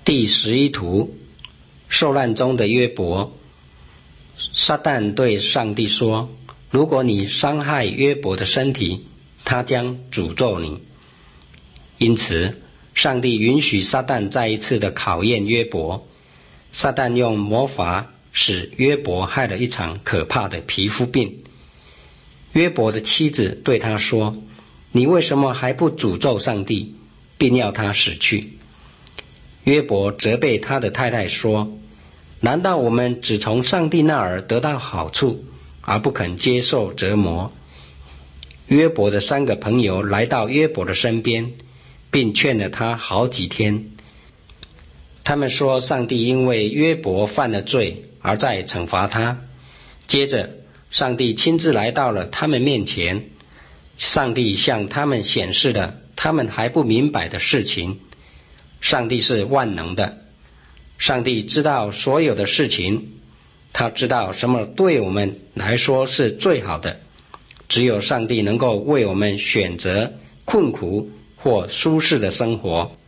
第11图，受难中的约伯。撒旦对上帝说，如果你伤害约伯的身体，他将诅咒你。因此上帝允许撒旦再一次的考验约伯。撒旦用魔法使约伯害了一场可怕的皮肤病。约伯的妻子对他说，你为什么还不诅咒上帝，并要他死去？约伯责备他的太太说，难道我们只从上帝那儿得到好处，而不肯接受折磨？约伯的3个朋友来到约伯的身边，并劝了他好几天。他们说，上帝因为约伯犯了罪而在惩罚他。接着上帝亲自来到了他们面前，上帝向他们显示了他们还不明白的事情。上帝是万能的，上帝知道所有的事情，他知道什么对我们来说是最好的。只有上帝能够为我们选择困苦或舒适的生活。